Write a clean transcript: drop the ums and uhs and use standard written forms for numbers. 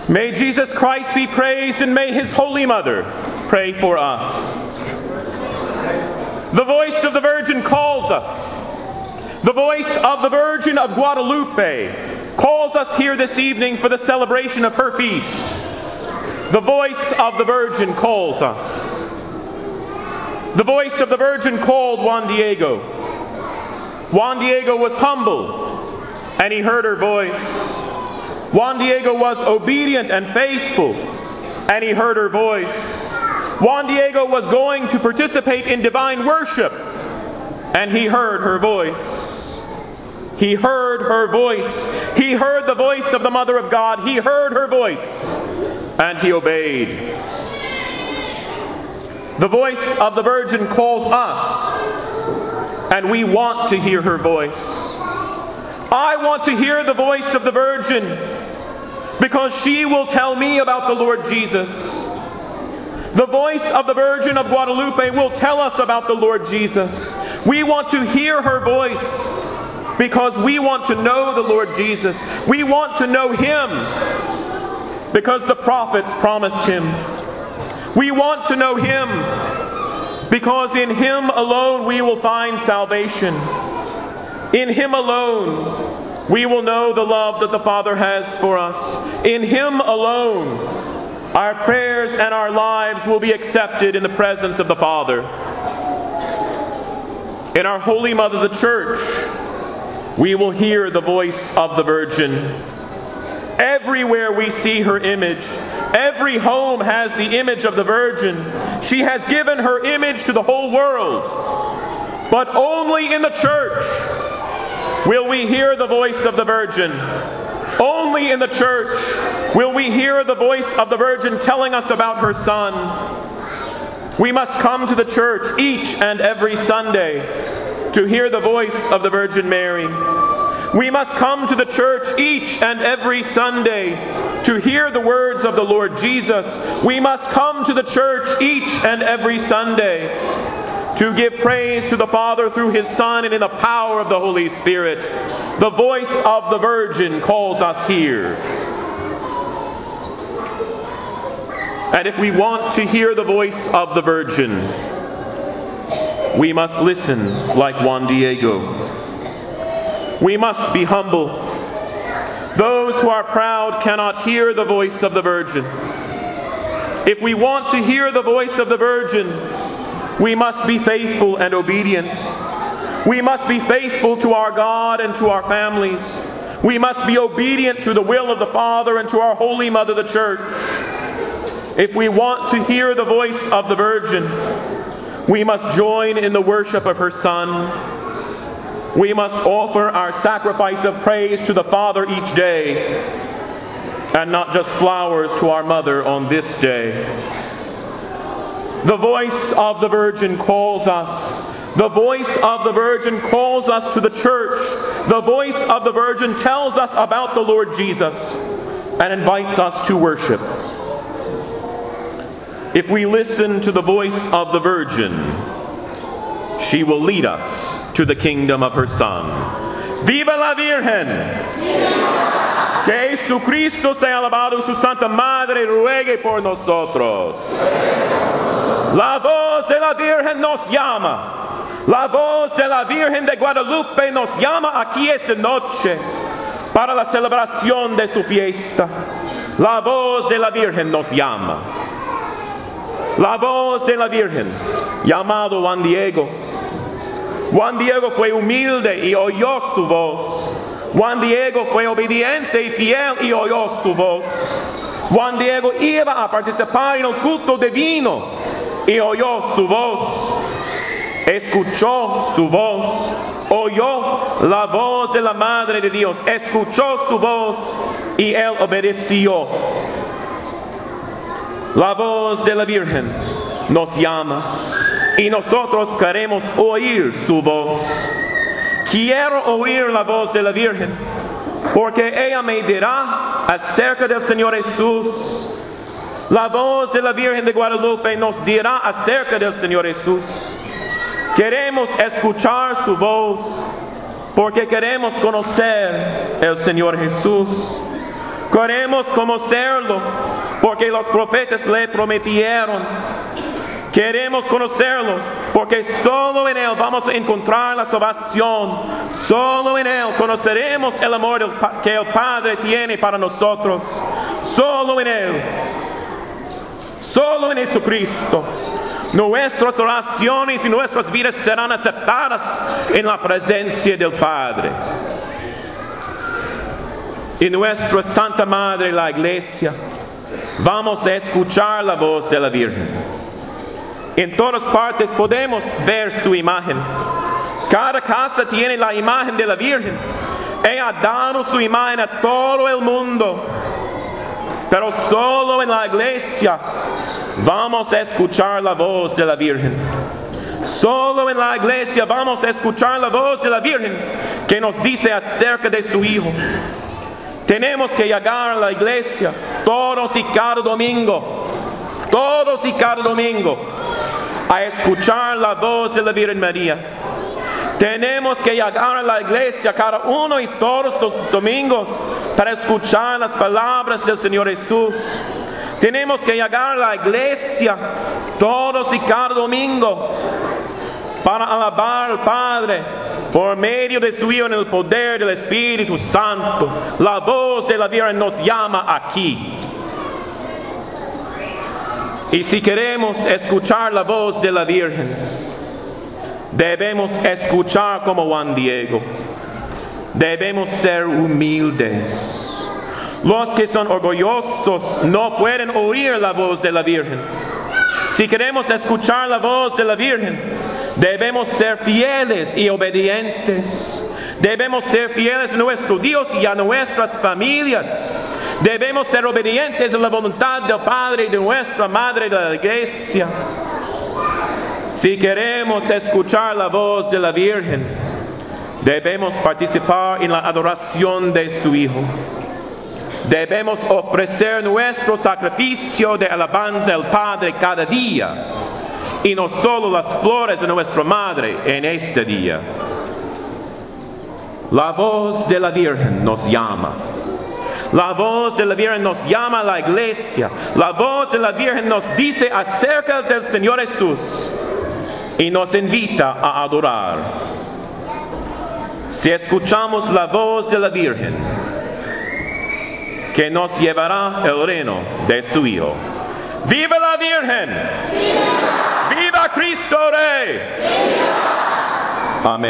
May Jesus Christ be praised, and may His Holy Mother pray for us. The voice of the Virgin calls us. The voice of the Virgin of Guadalupe calls us here this evening for the celebration of her feast. The voice of the Virgin calls us. The voice of the Virgin called Juan Diego. Juan Diego was humble, and he heard her voice. Juan Diego was obedient and faithful, and he heard her voice. Juan Diego was going to participate in divine worship, and he heard her voice. He heard her voice. He heard the voice of the Mother of God. He heard her voice, and he obeyed. The voice of the Virgin calls us, and we want to hear her voice. I want to hear the voice of the Virgin because she will tell me about the Lord Jesus. The voice of the Virgin of Guadalupe will tell us about the Lord Jesus. We want to hear her voice because we want to know the Lord Jesus. We want to know Him because the prophets promised Him. We want to know Him because in Him alone we will find salvation. In Him alone we will know the love that the Father has for us. In Him alone our prayers and our lives will be accepted in the presence of the Father. In our Holy Mother, the Church, we will hear the voice of the Virgin. Everywhere we see her image, every home has the image of the Virgin. She has given her image to the whole world. But only in the Church will we hear the voice of the Virgin. Only in the Church will we hear the voice of the Virgin telling us about her Son. We must come to the Church each and every Sunday to hear the voice of the Virgin Mary. We must come to the Church each and every Sunday to hear the words of the Lord Jesus. We must come to the Church each and every Sunday to give praise to the Father through His Son and in the power of the Holy Spirit. The voice of the Virgin calls us here. And if we want to hear the voice of the Virgin, we must listen like Juan Diego. We must be humble. Those who are proud cannot hear the voice of the Virgin. If we want to hear the voice of the Virgin, we must be faithful and obedient. We must be faithful to our God and to our families. We must be obedient to the will of the Father and to our Holy Mother, the Church. If we want to hear the voice of the Virgin, we must join in the worship of her Son. We must offer our sacrifice of praise to the Father each day, and not just flowers to our Mother on this day. The voice of the Virgin calls us. The voice of the Virgin calls us to the Church. The voice of the Virgin tells us about the Lord Jesus and invites us to worship. If we listen to the voice of the Virgin, she will lead us to the kingdom of her Son. ¡Viva la Virgen! Que Jesucristo sea alabado, su Santa Madre ruegue por nosotros. La voz de la Virgen nos llama. La voz de la Virgen de Guadalupe nos llama aquí esta noche para la celebración de su fiesta. La voz de la Virgen nos llama. La voz de la Virgen, llamado Juan Diego. Juan Diego fue humilde y oyó su voz. Juan Diego fue obediente y fiel y oyó su voz. Juan Diego iba a participar en el culto divino y oyó su voz. Escuchó su voz. Oyó la voz de la Madre de Dios. Escuchó su voz y él obedeció. La voz de la Virgen nos llama y nosotros queremos oír su voz. Quiero oír la voz de la Virgen porque ella me dirá acerca del Señor Jesús. La voz de la Virgen de Guadalupe nos dirá acerca del Señor Jesús. Queremos escuchar su voz porque queremos conocer el Señor Jesús. Queremos conocerlo, porque los profetas le prometieron. Queremos conocerlo, porque solo en Él vamos a encontrar la salvación. Solo en Él conoceremos el amor que el Padre tiene para nosotros. Solo en Él. Solo en Jesucristo. Nuestras oraciones y nuestras vidas serán aceptadas en la presencia del Padre. Y nuestra Santa Madre, la Iglesia, vamos a escuchar la voz de la Virgen. En todas partes podemos ver su imagen. Cada casa tiene la imagen de la Virgen. Ella ha dado su imagen a todo el mundo. Pero solo en la iglesia vamos a escuchar la voz de la Virgen. Solo en la iglesia vamos a escuchar la voz de la Virgen que nos dice acerca de su Hijo. Tenemos que llegar a la iglesia todos y cada domingo. Todos y cada domingo a escuchar la voz de la Virgen María. Tenemos que llegar a la iglesia cada uno y todos los domingos para escuchar las palabras del Señor Jesús. Tenemos que llegar a la iglesia todos y cada domingo para alabar al Padre por medio de su Hijo en el poder del Espíritu Santo. La voz de la Virgen nos llama aquí. Y si queremos escuchar la voz de la Virgen, debemos escuchar como Juan Diego. Debemos ser humildes. Los que son orgullosos no pueden oír la voz de la Virgen. Si queremos escuchar la voz de la Virgen, debemos ser fieles y obedientes. Debemos ser fieles a nuestro Dios y a nuestras familias. Debemos ser obedientes a la voluntad del Padre y de nuestra Madre de la Iglesia. Si queremos escuchar la voz de la Virgen, debemos participar en la adoración de su Hijo. Debemos ofrecer nuestro sacrificio de alabanza al Padre cada día, y no solo las flores de nuestra Madre en este día. La voz de la Virgen nos llama. La voz de la Virgen nos llama a la iglesia. La voz de la Virgen nos dice acerca del Señor Jesús y nos invita a adorar. Si escuchamos la voz de la Virgen, que nos llevará el reino de su Hijo. ¡Viva la Virgen! ¡Viva! ¡Viva Cristo Rey! ¡Viva! Amén.